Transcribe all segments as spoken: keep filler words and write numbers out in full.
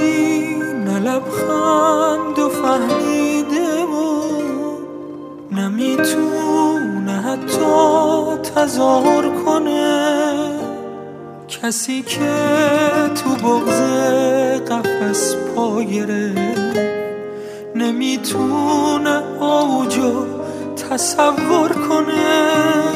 کسی نه لبخند و فهمیده و نمیتونه حتی تظاهر کنه، کسی که تو بغض قفس پا گرفت نمیتونه اوجو تصور کنه.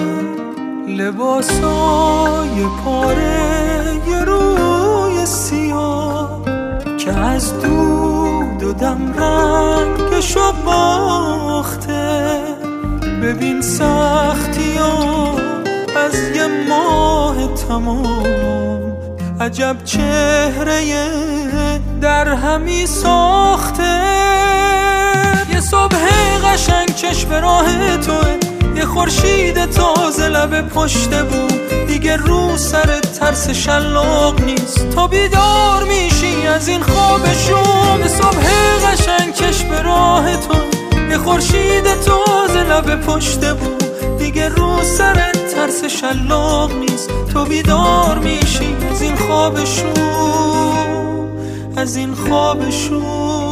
لباسای پاره یه روی سیاه که از دود و دم رنگشو باخته، ببین سختی ها از یه ماه تمام عجب چهره در همی ساخته. یه صبح قشنگ چشم راه توه، یه خورشید تازه لب پشت بود، دیگه رو سر ترس شلاق نیست، تو بیدار میشی از این خوابشون. یه صبح قشنگ چشم راه توه، یه خورشید تازه لب پشت بود، دیگه رو سر ترس شلاق نیست، تو بیدار میشی از این خوابشون، از این خوابشون.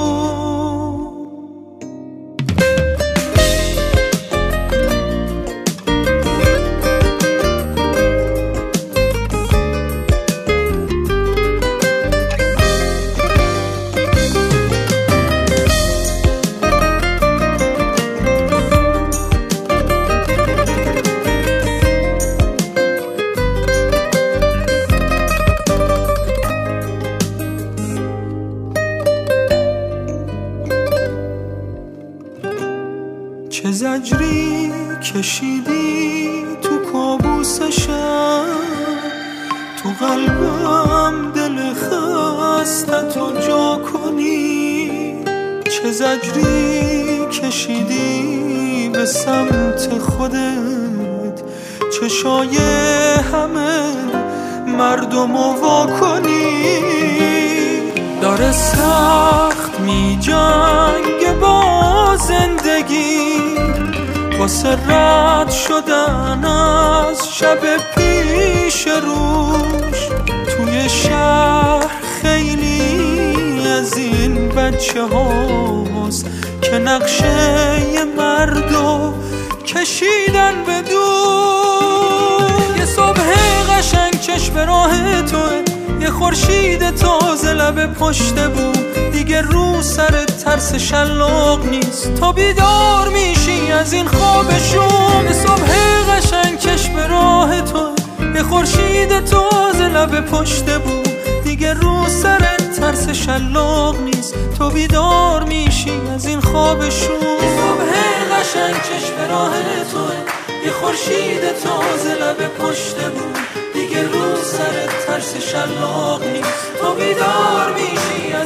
چه زجری کشیدی تو کابوسشم، تو قلبم دل خسته تو جا کنی. چه زجری کشیدی به سمت خودت، چشای همه مردم رو وا کنی. داره سخت می جنگ با زندگی، واسه رد شدن از شب پیش روش. توی شهر خیلی از این بچه هاست که نقشه ی مردو کشیدن به دور. یه صبح قشنگ چشم راه توه، یه خورشید تازه لب پشت بود، دیگه رو سر ترس شلاق نیست، تو بیدار میشی از این خوابشون. یه صبح قشنگ چشم راه تو، یه خورشید تازه لب پشت بود، دیگه رو سر ترس شلاق نیست، تو بیدار میشی از این خوابشون. یه صبح قشنگ چشم راه تو، یه خورشید تازه لب پشت بود، دیگه رو سر ترس شلاق نیست، تو بیدار میشی